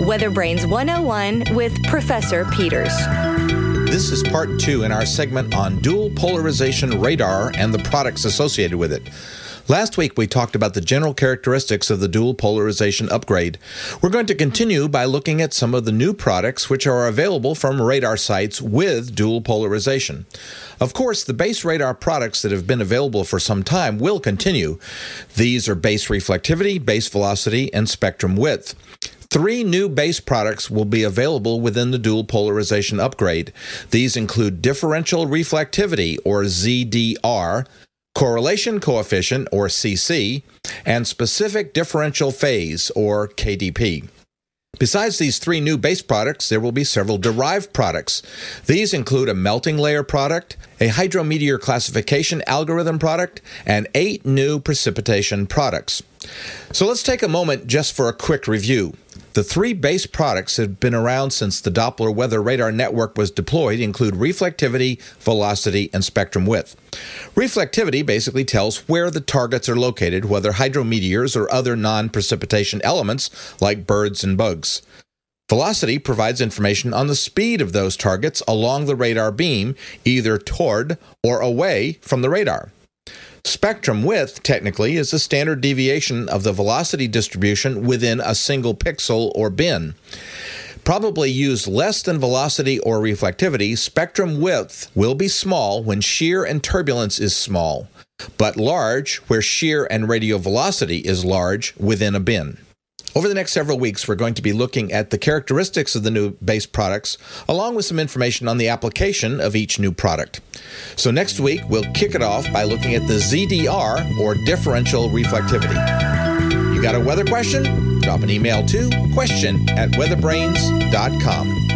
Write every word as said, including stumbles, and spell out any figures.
Weather Brains one oh one with Professor Peters. This is part two in our segment on dual polarization radar and the products associated with it. Last week, we talked about the general characteristics of the dual polarization upgrade. We're going to continue by looking at some of the new products which are available from radar sites with dual polarization. Of course, the base radar products that have been available for some time will continue. These are base reflectivity, base velocity, and spectrum width. Three new base products will be available within the dual polarization upgrade. These include differential reflectivity, or Z D R, correlation coefficient, or C C, and specific differential phase, or K D P. Besides these three new base products, there will be several derived products. These include a melting layer product, a hydrometeor classification algorithm product, and eight new precipitation products. So let's take a moment just for a quick review. The three base products that have been around since the Doppler weather radar network was deployed include reflectivity, velocity, and spectrum width. Reflectivity basically tells where the targets are located, whether hydrometeors or other non-precipitation elements like birds and bugs. Velocity provides information on the speed of those targets along the radar beam, either toward or away from the radar. Spectrum width, technically, is the standard deviation of the velocity distribution within a single pixel or bin. Probably used less than velocity or reflectivity, spectrum width will be small when shear and turbulence is small, but large where shear and radial velocity is large within a bin. Over the next several weeks, we're going to be looking at the characteristics of the new base products, along with some information on the application of each new product. So next week, we'll kick it off by looking at the Z D R, or differential reflectivity. You got a weather question? Drop an email to question at weatherbrains dot com.